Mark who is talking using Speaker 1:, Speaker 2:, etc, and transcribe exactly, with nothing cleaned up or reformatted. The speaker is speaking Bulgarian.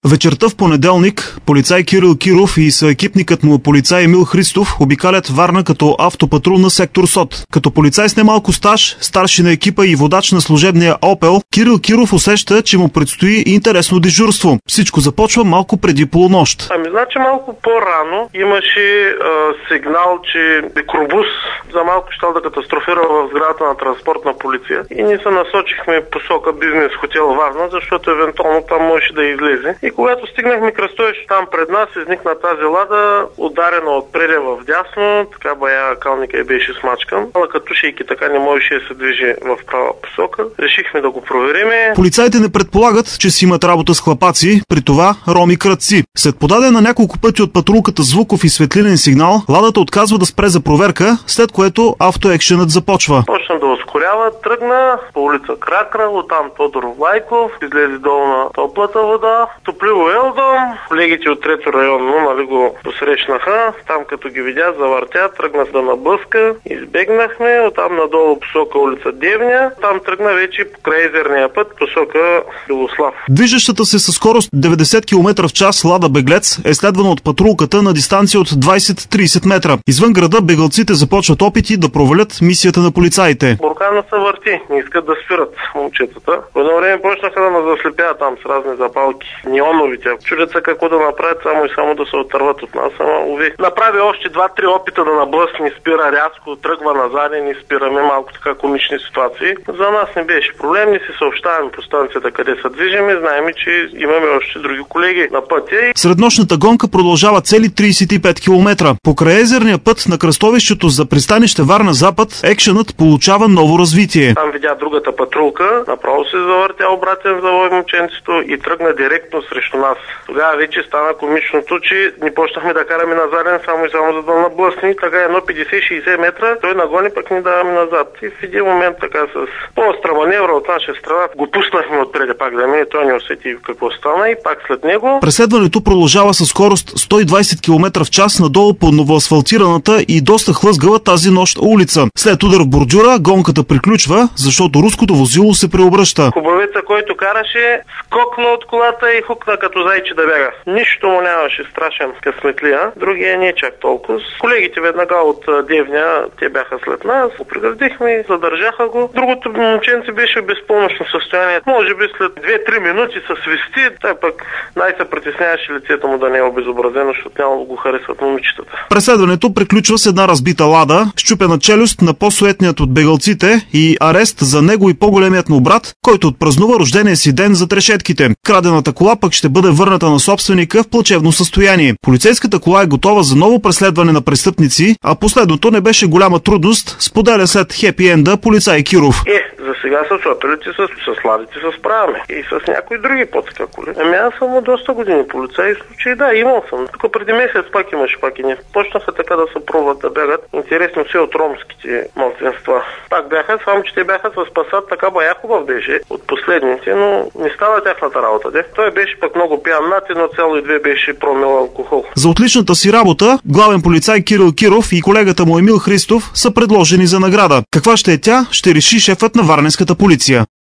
Speaker 1: Вечерта в понеделник полицай Кирил Киров и съекипникът му полицай Емил Христов обикалят Варна като автопатрул на сектор СОТ. Като полицай с немалко стаж, старши на екипа и водач на служебния Опел, Кирил Киров усеща, че му предстои интересно дежурство. Всичко започва малко преди полунощ.
Speaker 2: Ами, значи малко по-рано имаше а, сигнал, че микробус за малко щял да катастрофира в сградата на транспортна полиция и ние се насочихме посока бизнес хотел Варна, защото евентуално там можеше да излезе. И когато стигнахме кръстовище там пред нас, изникна тази лада, ударена отпреде в дясно, така бая калника и беше смачкан. Ала като шейки така не можеше да се движи в права посока. Решихме да го провериме.
Speaker 1: Полицаите не предполагат, че си имат работа с хлапаци, при това роми крадци. След подаден на няколко пъти от патрулката звуков и светлинен сигнал, ладата отказва да спре за проверка, след което автоекшенът започва.
Speaker 2: Почна да ускорява, тръгна по улица Кракра, оттам Тодор Влайков, излезе долу на топлата вода, Топливо Елдом, колегите от трето районно, нали, го посрещнаха, там като ги видя, завъртя, тръгна да наблъска, избегнахме, оттам надолу посока улица Девня, там тръгна вече по крайезерния път, посока Белослав.
Speaker 1: Движещата се със скорост деветдесет километра в час Лада Беглец е следвана от патрулката на дистанция от двайсет до трийсет метра. Извън града бегалците започват опити да провалят мисията на полицаите.
Speaker 2: Буркана се върти, не искат да спират момчетата. По едно време почнаха да нас заслепяват там с разни запалки, неоновите. Чудят се какво да направят, само и само да се отърват от нас, ама уви. Направи още два-три опита да наблъсне, спира рязко, тръгва назад и ни спираме, малко така комични ситуации. За нас не беше проблем, не си съобщаваме по станцията къде се движим и знаем, че имаме още други колеги на пътя.
Speaker 1: Среднощната гонка продължава цели трийсет и пет километра. По крайезерния път на кръстовището за пристанище Варна Запад, екшенът получава ново развитие.
Speaker 2: Там видя другата патрулка, направо се завъртя обратен завой момченцето и тръгна директно срещу нас. Тогава вече стана комичното, че не почнахме да караме назаден, само и само за да наблъсни. Така едно петдесет-шейсет метра, той нагони, пък ни даваме назад. И в един момент така с по-остра маневра от наша страна го пуснахме отпреди пак да мине, той не усети какво стана и пак след него.
Speaker 1: Преследването продължава със скорост сто и двайсет километра в час надолу по новоасфалтираната и доста хлъзгава тази нощ улица. След удар в бордюра гонката приключва, защото руското возило се преобръща.
Speaker 2: Хубавица, който караше, скокна от колата и хукна като зайче да бяга. Нищо му нямаше, страшен късметлия. Другия не е чак толкова. Колегите веднага от Девня, те бяха след нас, го приградихме, задържаха го. Другото момченце беше в безпомощно състояние. Може би след две-три минути се свисти, той пък най-се притесняваше лицето му да не е обезобразено, защото няма да го харесват момичетата.
Speaker 1: Преследването приключва с една разбита лада, счупена челюст на по-суетният от бегалците и арест за него и по-големият му брат, който отпразнува рождения си ден за трешетките. Крадената кола пък ще бъде върната на собственика в плачевно състояние. Полицейската кола е готова за ново преследване на престъпници, а последното не беше голяма трудност, споделя след хепи енда полицай Киров.
Speaker 2: Е, за сега с опелите, с, с ладите се справяме. И с някои други по-така коли. Ами аз съм от доста години полицай, случай да, имал съм. Тук преди месец пак имаше, пак и не. Почнаха така да се пробват да бягат. Интересно все от ромските малцинства. Пак бяха, само че те бяха с Пасат, така бая хубав беше от последните, но не става тяхната работа. Де. Той беше пък много пиян, над едно цяло и две беше промил алкохол.
Speaker 1: За отличната си работа, главен полицай Кирил Киров и колегата му Емил Христов са предложени за награда. Каква ще е тя, ще реши шефът на варненската полиция.